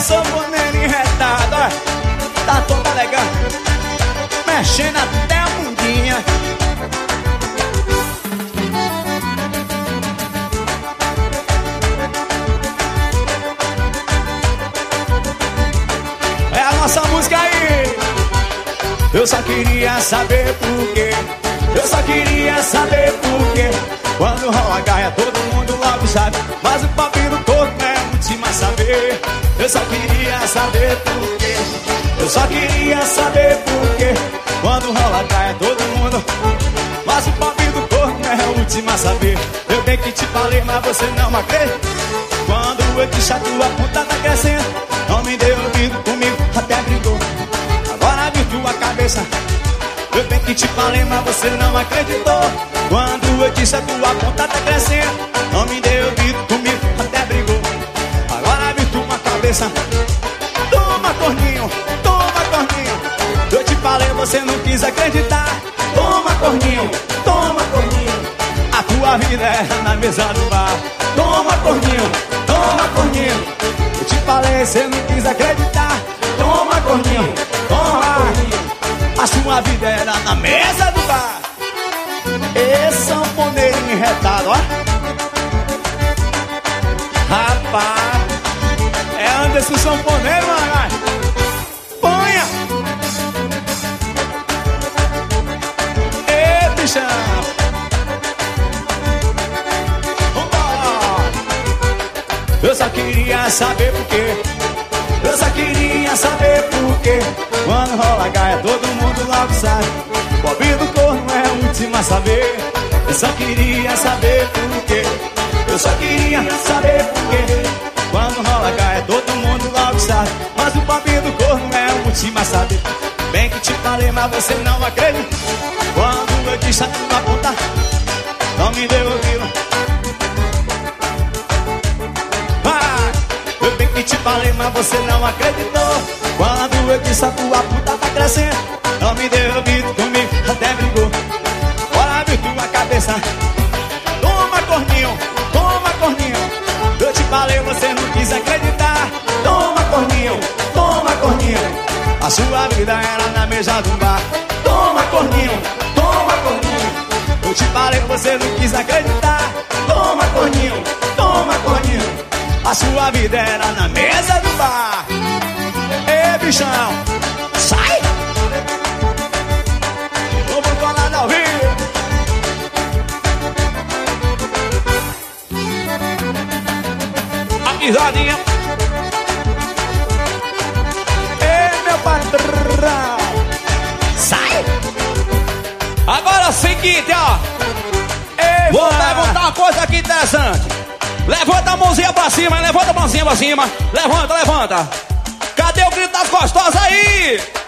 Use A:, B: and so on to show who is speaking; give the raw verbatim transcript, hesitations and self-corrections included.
A: sanfoneiro enredado, ó, tá toda legal, mexendo até a bundinha. É a nossa música aí. Eu só queria saber por quê. Eu só queria saber por quê. Quando rola gaia todo mundo logo sabe, mas o papi do corpo é o último a saber. Eu só queria saber por quê. Eu só queria saber por quê. Quando rola gaia todo mundo, mas o papi do corpo é o último a saber. Eu bem que te falei, mas você não acredita. Quando eu disse a tua ponta tá crescendo, não me deu ouvido comigo, até brigou. Agora viu tua cabeça. Eu bem que te falei, mas você não acreditou. Quando eu disse a tua ponta tá crescendo, não me deu ouvido comigo, até brigou. Agora viu tua cabeça. Toma, corninho, toma, corninho. Eu te falei, você não quis acreditar. Toma, corninho, toma, corninho. A tua vida é na mesa do bar. Toma, corninho, toma, corninho. Eu te falei, você não quis acreditar. Toma, corninho, toma, corninho. A sua vida era na mesa do bar. Esse sanfoneiro enredado, ó. Rapaz, é Anderson sanfoneiro, mano. Ponha. Ê, bichão. Vambora. Eu só queria saber por quê. Eu só queria saber por quê. Quando rola gaia todo mundo logo sabe. O pobre do corno é o último a saber. Eu só queria saber por quê. Eu só queria saber por quê. Quando rola gaia todo mundo logo sabe, mas o pobre do corno é o último a saber. Bem que te falei, mas você não acredita. Quando eu disse a tua ponta, não me deu ouvido. Ah, eu bem que te falei, mas você não acreditou. Quando eu disse a tua puta tá crescendo, não me deu ouvido comigo, até brigou. Bora viu tua cabeça. Toma, corninho, toma, corninho. Eu te falei, você não quis acreditar. Toma, corninho, toma, corninho. A sua vida era na mesa do bar. Toma, corninho, toma, corninho. Eu te falei, você não quis acreditar. Toma, corninho, toma, corninho. A sua vida era na mesa do bar. Ê, bichão, sai! Vamos colar ao vivo. A pisadinha. Ê, meu patrão, sai! Agora é o seguinte, ó. Ei, vou perguntar uma coisa aqui interessante. Levanta a mãozinha pra cima, levanta a mãozinha pra cima. Levanta, levanta. Cadê o grito das gostosas aí?